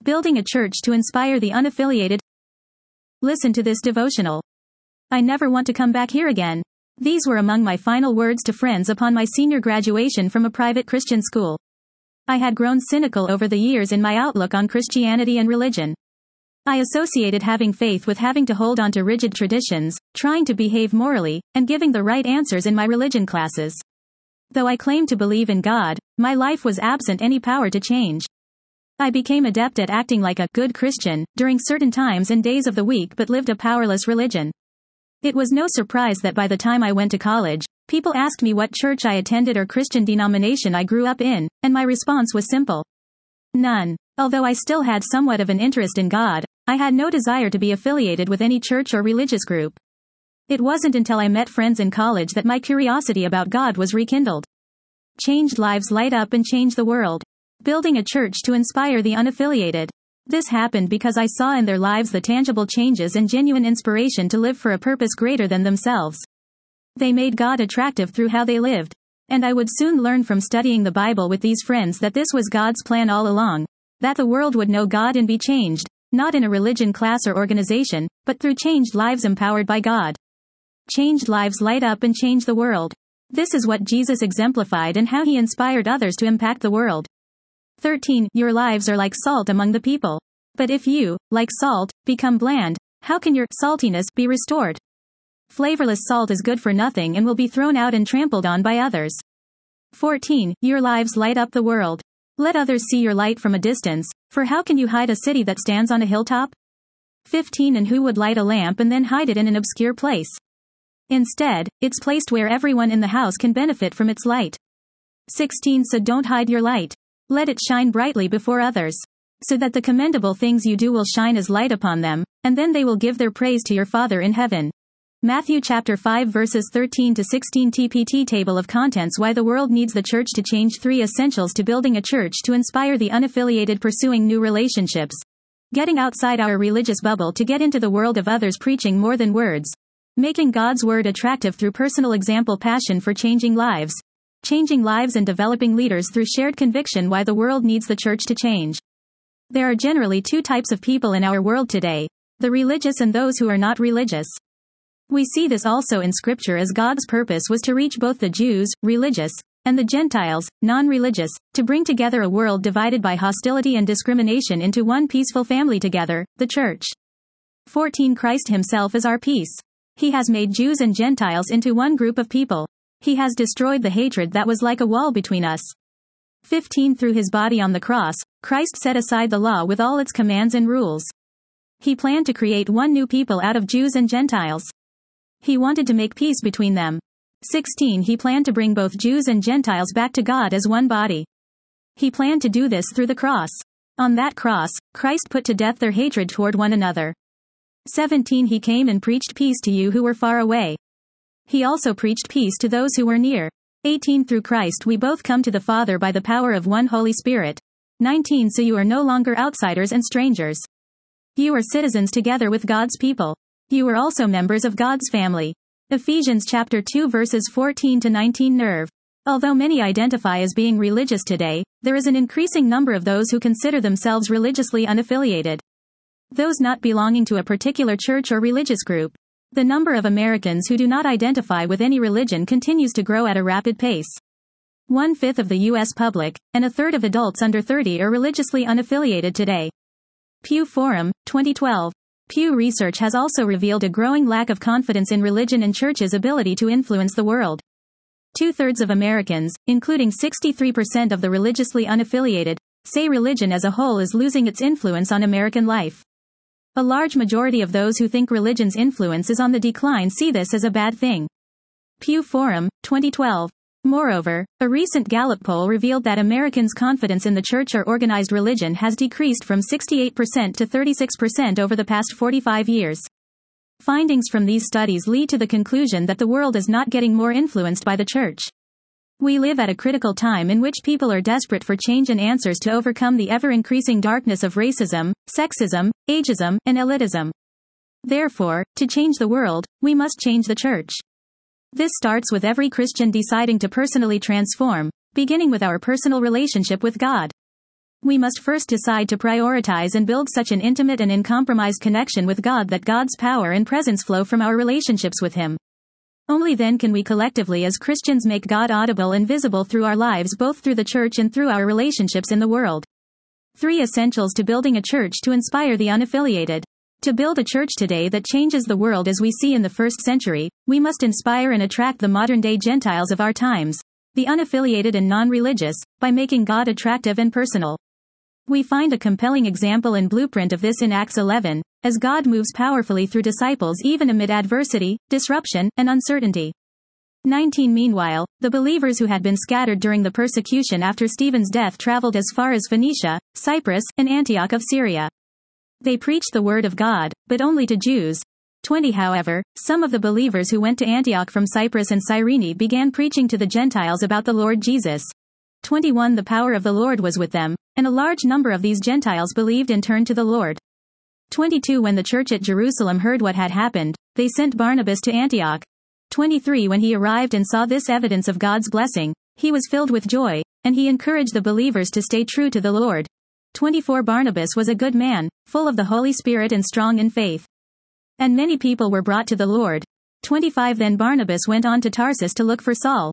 Building a church to inspire the unaffiliated. Listen to this devotional. I never want to come back here again. These were among my final words to friends upon my senior graduation from a private Christian school. I had grown cynical over the years in my outlook on Christianity and religion. I associated having faith with having to hold on to rigid traditions, trying to behave morally, and giving the right answers in my religion classes. Though I claimed to believe in God, my life was absent any power to change. I became adept at acting like a good Christian during certain times and days of the week but lived a powerless religion. It was no surprise that by the time I went to college, people asked me what church I attended or Christian denomination I grew up in, and my response was simple. None. Although I still had somewhat of an interest in God, I had no desire to be affiliated with any church or religious group. It wasn't until I met friends in college that my curiosity about God was rekindled. Changed lives light up and change the world. Building a church to inspire the unaffiliated. This happened because I saw in their lives the tangible changes and genuine inspiration to live for a purpose greater than themselves. They made God attractive through how they lived. And I would soon learn from studying the Bible with these friends that this was God's plan all along. That the world would know God and be changed, not in a religion, class, or organization, but through changed lives empowered by God. Changed lives light up and change the world. This is what Jesus exemplified and how he inspired others to impact the world. 13. Your lives are like salt among the people. But if you, like salt, become bland, how can your saltiness be restored? Flavorless salt is good for nothing and will be thrown out and trampled on by others. 14. Your lives light up the world. Let others see your light from a distance, for how can you hide a city that stands on a hilltop? 15. And who would light a lamp and then hide it in an obscure place? Instead, it's placed where everyone in the house can benefit from its light. 16. So don't hide your light. Let it shine brightly before others, so that the commendable things you do will shine as light upon them, and then they will give their praise to your Father in heaven. Matthew chapter 5 verses 13 to 16 TPT Table of Contents. Why the world needs the church to change. 3 Essentials to building a church to inspire the unaffiliated. Pursuing new relationships. Getting outside our religious bubble to get into the world of others. Preaching more than words. Making God's word attractive through personal example. Passion for changing lives. Changing lives and developing leaders through shared conviction. Why the world needs the church to change. There are generally 2 types of people in our world today, the religious and those who are not religious. We see this also in Scripture, as God's purpose was to reach both the Jews, religious, and the Gentiles, non-religious, to bring together a world divided by hostility and discrimination into one peaceful family together, the church. 14 Christ himself is our peace. He has made Jews and Gentiles into one group of people. He has destroyed the hatred that was like a wall between us. 15 Through his body on the cross, Christ set aside the law with all its commands and rules. He planned to create one new people out of Jews and Gentiles. He wanted to make peace between them. 16 He planned to bring both Jews and Gentiles back to God as one body. He planned to do this through the cross. On that cross, Christ put to death their hatred toward one another. 17 He came and preached peace to you who were far away. He also preached peace to those who were near. 18 Through Christ we both come to the Father by the power of one Holy Spirit. 19 So you are no longer outsiders and strangers. You are citizens together with God's people. You are also members of God's family. Ephesians chapter 2 verses 14 to 19 Nerve. Although many identify as being religious today, there is an increasing number of those who consider themselves religiously unaffiliated. Those not belonging to a particular church or religious group. The number of Americans who do not identify with any religion continues to grow at a rapid pace. 1/5 of the U.S. public, and 1/3 of adults under 30 are religiously unaffiliated today. Pew Forum, 2012. Pew Research has also revealed a growing lack of confidence in religion and church's ability to influence the world. 2/3 of Americans, including 63% of the religiously unaffiliated, say religion as a whole is losing its influence on American life. A large majority of those who think religion's influence is on the decline see this as a bad thing. Pew Forum, 2012. Moreover, a recent Gallup poll revealed that Americans' confidence in the church or organized religion has decreased from 68% to 36% over the past 45 years. Findings from these studies lead to the conclusion that the world is not getting more influenced by the church. We live at a critical time in which people are desperate for change and answers to overcome the ever-increasing darkness of racism, sexism, ageism, and elitism. Therefore, to change the world, we must change the church. This starts with every Christian deciding to personally transform, beginning with our personal relationship with God. We must first decide to prioritize and build such an intimate and uncompromised connection with God that God's power and presence flow from our relationships with Him. Only then can we collectively as Christians make God audible and visible through our lives, both through the church and through our relationships in the world. 3 essentials to building a church to inspire the unaffiliated. To build a church today that changes the world as we see in the first century, we must inspire and attract the modern-day Gentiles of our times, the unaffiliated and non-religious, by making God attractive and personal. We find a compelling example and blueprint of this in Acts 11, as God moves powerfully through disciples even amid adversity, disruption, and uncertainty. 19 Meanwhile, the believers who had been scattered during the persecution after Stephen's death traveled as far as Phoenicia, Cyprus, and Antioch of Syria. They preached the word of God, but only to Jews. 20 However, some of the believers who went to Antioch from Cyprus and Cyrene began preaching to the Gentiles about the Lord Jesus. 21 The power of the Lord was with them, and a large number of these Gentiles believed and turned to the Lord. 22 When the church at Jerusalem heard what had happened, they sent Barnabas to Antioch. 23 When he arrived and saw this evidence of God's blessing, he was filled with joy, and he encouraged the believers to stay true to the Lord. 24 Barnabas was a good man, full of the Holy Spirit and strong in faith. And many people were brought to the Lord. 25 Then Barnabas went on to Tarsus to look for Saul.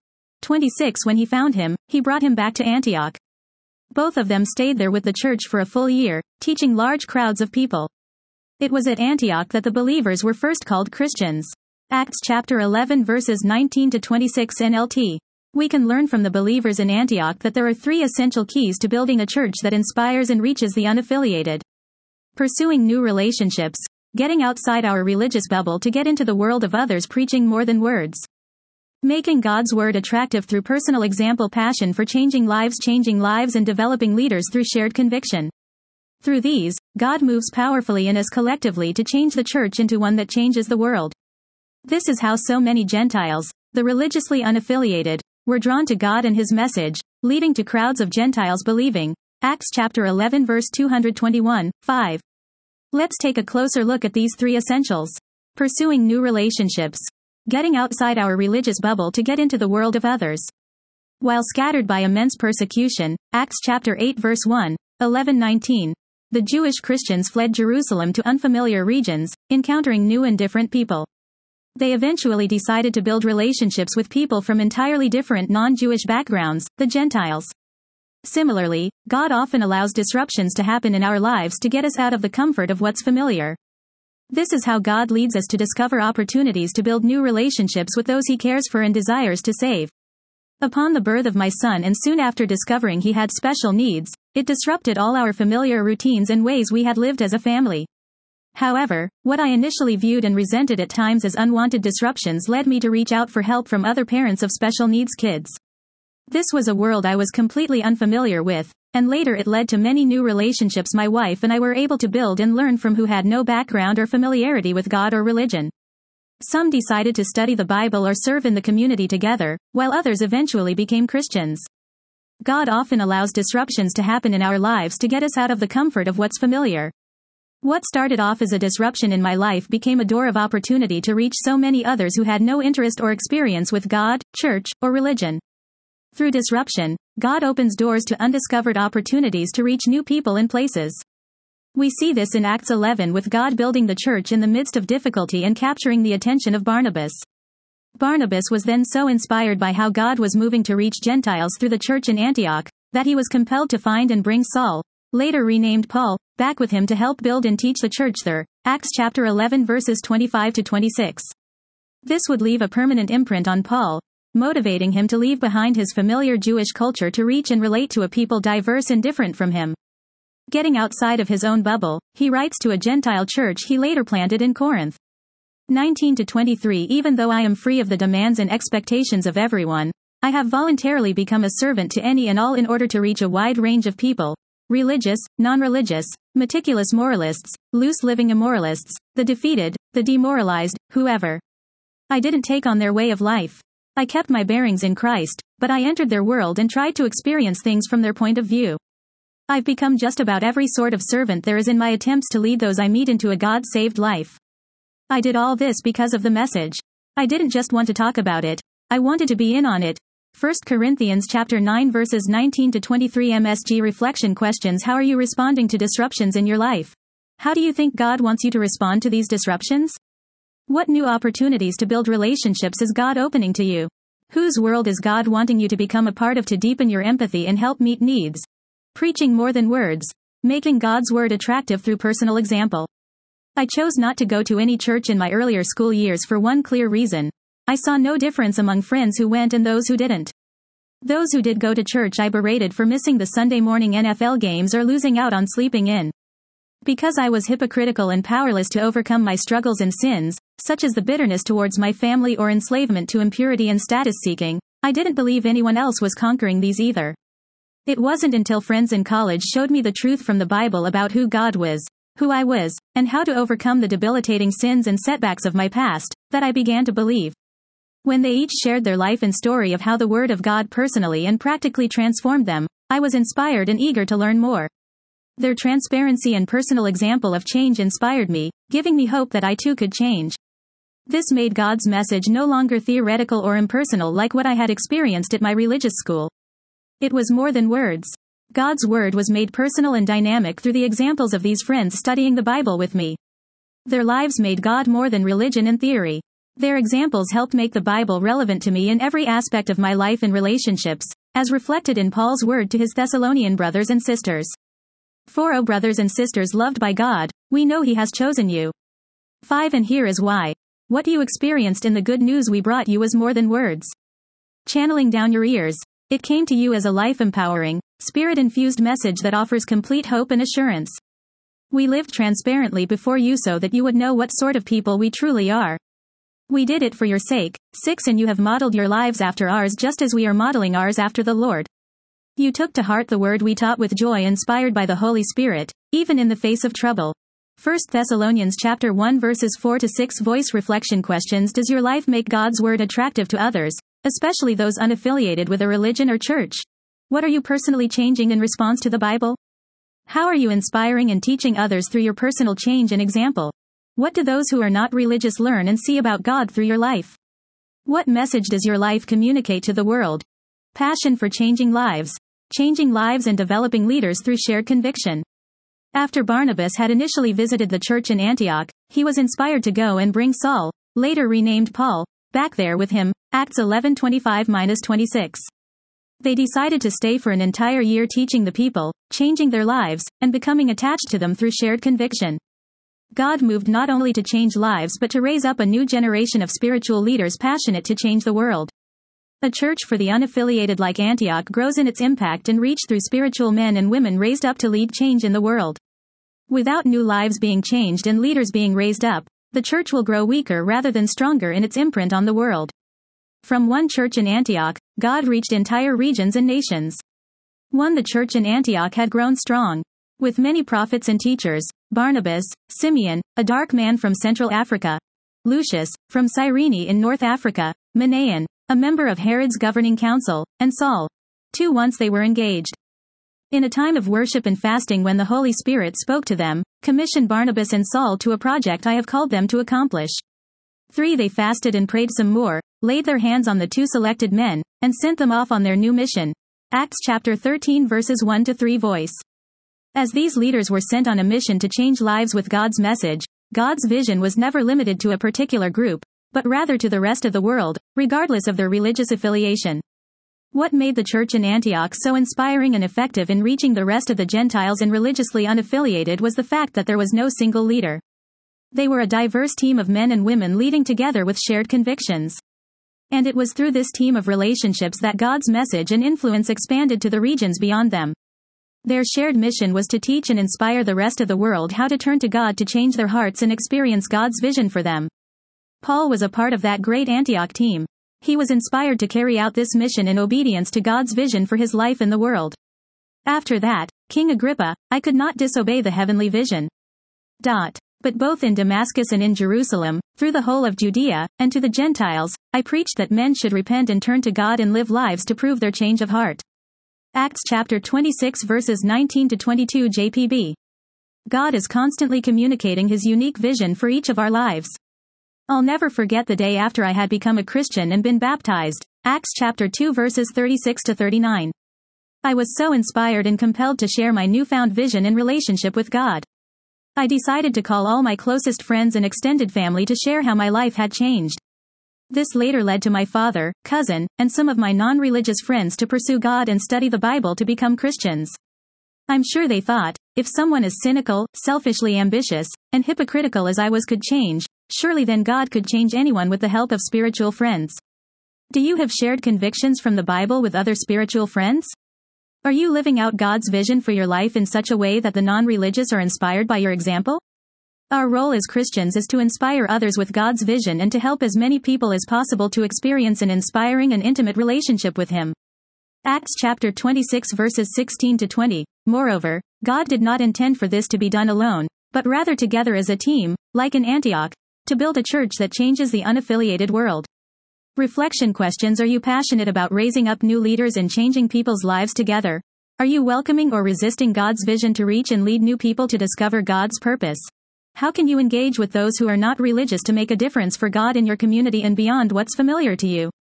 26 When he found him, he brought him back to Antioch. Both of them stayed there with the church for a full year, teaching large crowds of people. It was at Antioch that the believers were first called Christians. Acts chapter 11 verses 19 to 26 NLT. We can learn from the believers in Antioch that there are 3 essential keys to building a church that inspires and reaches the unaffiliated. Pursuing new relationships. Getting outside our religious bubble to get into the world of others, preaching more than words. Making God's word attractive through personal example, passion for changing lives, and developing leaders through shared conviction. Through these, God moves powerfully in us collectively to change the church into one that changes the world. This is how so many Gentiles, the religiously unaffiliated, were drawn to God and His message, leading to crowds of Gentiles believing. Acts chapter 11 verse 221, 5. Let's take a closer look at these 3 essentials. Pursuing new relationships. Getting outside our religious bubble to get into the world of others. While scattered by immense persecution, Acts chapter 8 verse 1, 11-19, the Jewish Christians fled Jerusalem to unfamiliar regions, encountering new and different people. They eventually decided to build relationships with people from entirely different non-Jewish backgrounds, the Gentiles. Similarly, God often allows disruptions to happen in our lives to get us out of the comfort of what's familiar. This is how God leads us to discover opportunities to build new relationships with those He cares for and desires to save. Upon the birth of my son, and soon after discovering he had special needs, it disrupted all our familiar routines and ways we had lived as a family. However, what I initially viewed and resented at times as unwanted disruptions led me to reach out for help from other parents of special needs kids. This was a world I was completely unfamiliar with, and later it led to many new relationships my wife and I were able to build and learn from who had no background or familiarity with God or religion. Some decided to study the Bible or serve in the community together, while others eventually became Christians. God often allows disruptions to happen in our lives to get us out of the comfort of what's familiar. What started off as a disruption in my life became a door of opportunity to reach so many others who had no interest or experience with God, church, or religion. Through disruption, God opens doors to undiscovered opportunities to reach new people and places. We see this in Acts 11 with God building the church in the midst of difficulty and capturing the attention of Barnabas. Barnabas was then so inspired by how God was moving to reach Gentiles through the church in Antioch, that he was compelled to find and bring Saul, later renamed Paul, back with him to help build and teach the church there. Acts chapter 11 verses 25 to 26. This would leave a permanent imprint on Paul, motivating him to leave behind his familiar Jewish culture to reach and relate to a people diverse and different from him. Getting outside of his own bubble, he writes to a Gentile church he later planted in Corinth. 19 to 23 Even though I am free of the demands and expectations of everyone, I have voluntarily become a servant to any and all in order to reach a wide range of people. Religious, non-religious, meticulous moralists, loose-living immoralists, the defeated, the demoralized, whoever. I didn't take on their way of life. I kept my bearings in Christ, but I entered their world and tried to experience things from their point of view. I've become just about every sort of servant there is in my attempts to lead those I meet into a God-saved life. I did all this because of the message. I didn't just want to talk about it. I wanted to be in on it. 1 Corinthians chapter 9 verses 19 to 23 MSG reflection questions. How are you responding to disruptions in your life? How do you think God wants you to respond to these disruptions? What new opportunities to build relationships is God opening to you? Whose world is God wanting you to become a part of to deepen your empathy and help meet needs? Preaching more than words. Making God's word attractive through personal example. I chose not to go to any church in my earlier school years for one clear reason. I saw no difference among friends who went and those who didn't. Those who did go to church I berated for missing the Sunday morning NFL games or losing out on sleeping in. Because I was hypocritical and powerless to overcome my struggles and sins, such as the bitterness towards my family or enslavement to impurity and status seeking, I didn't believe anyone else was conquering these either. It wasn't until friends in college showed me the truth from the Bible about who God was, who I was, and how to overcome the debilitating sins and setbacks of my past, that I began to believe. When they each shared their life and story of how the Word of God personally and practically transformed them, I was inspired and eager to learn more. Their transparency and personal example of change inspired me, giving me hope that I too could change. This made God's message no longer theoretical or impersonal like what I had experienced at my religious school. It was more than words. God's word was made personal and dynamic through the examples of these friends studying the Bible with me. Their lives made God more than religion and theory. Their examples helped make the Bible relevant to me in every aspect of my life and relationships, as reflected in Paul's word to his Thessalonian brothers and sisters. For O brothers and sisters loved by God, we know He has chosen you. 5 And here is why. What you experienced in the good news we brought you was more than words. Channeling down your ears, it came to you as a life-empowering, spirit-infused message that offers complete hope and assurance. We lived transparently before you so that you would know what sort of people we truly are. We did it for your sake. 6 And you have modeled your lives after ours just as we are modeling ours after the Lord. You took to heart the word we taught with joy inspired by the Holy Spirit, even in the face of trouble. 1 Thessalonians chapter 1 verses 4 to 6 Voice reflection questions. Does your life make God's word attractive to others, especially those unaffiliated with a religion or church? What are you personally changing in response to the Bible? How are you inspiring and teaching others through your personal change and example? What do those who are not religious learn and see about God through your life? What message does your life communicate to the world? Passion for changing lives and developing leaders through shared conviction. After Barnabas had initially visited the church in Antioch, he was inspired to go and bring Saul, later renamed Paul, back there with him, Acts 11:25-26. They decided to stay for an entire year teaching the people, changing their lives, and becoming attached to them through shared conviction. God moved not only to change lives but to raise up a new generation of spiritual leaders passionate to change the world. A church for the unaffiliated like Antioch grows in its impact and reach through spiritual men and women raised up to lead change in the world. Without new lives being changed and leaders being raised up, the church will grow weaker rather than stronger in its imprint on the world. From one church in Antioch, God reached entire regions and nations. 1. The church in Antioch had grown strong. With many prophets and teachers, Barnabas, Simeon, a dark man from Central Africa, Lucius, from Cyrene in North Africa, Manaen, a member of Herod's governing council, and Saul. 2. Once they were engaged in a time of worship and fasting when the Holy Spirit spoke to them, commissioned Barnabas and Saul to a project I have called them to accomplish. 3. They fasted and prayed some more, laid their hands on the 2 selected men, and sent them off on their new mission. Acts chapter 13 verses 1 to 3 Voice. As these leaders were sent on a mission to change lives with God's message, God's vision was never limited to a particular group, but rather to the rest of the world, regardless of their religious affiliation. What made the church in Antioch so inspiring and effective in reaching the rest of the Gentiles and religiously unaffiliated was the fact that there was no single leader. They were a diverse team of men and women leading together with shared convictions. And it was through this team of relationships that God's message and influence expanded to the regions beyond them. Their shared mission was to teach and inspire the rest of the world how to turn to God to change their hearts and experience God's vision for them. Paul was a part of that great Antioch team. He was inspired to carry out this mission in obedience to God's vision for his life in the world. After that, King Agrippa, I could not disobey the heavenly vision. But both in Damascus and in Jerusalem, through the whole of Judea, and to the Gentiles, I preached that men should repent and turn to God and live lives to prove their change of heart. Acts chapter 26 verses 19 to 22 JPB. God is constantly communicating His unique vision for each of our lives. I'll never forget the day after I had become a Christian and been baptized. Acts chapter 2 verses 36 to 39. I was so inspired and compelled to share my newfound vision in relationship with God. I decided to call all my closest friends and extended family to share how my life had changed. This later led to my father, cousin, and some of my non-religious friends to pursue God and study the Bible to become Christians. I'm sure they thought, if someone as cynical, selfishly ambitious, and hypocritical as I was could change, surely then God could change anyone with the help of spiritual friends. Do you have shared convictions from the Bible with other spiritual friends? Are you living out God's vision for your life in such a way that the non-religious are inspired by your example? Our role as Christians is to inspire others with God's vision and to help as many people as possible to experience an inspiring and intimate relationship with Him. Acts chapter 26 verses 16 to 20. Moreover, God did not intend for this to be done alone, but rather together as a team, like in Antioch, to build a church that changes the unaffiliated world. Reflection questions. Are you passionate about raising up new leaders and changing people's lives together? Are you welcoming or resisting God's vision to reach and lead new people to discover God's purpose? How can you engage with those who are not religious to make a difference for God in your community and beyond what's familiar to you?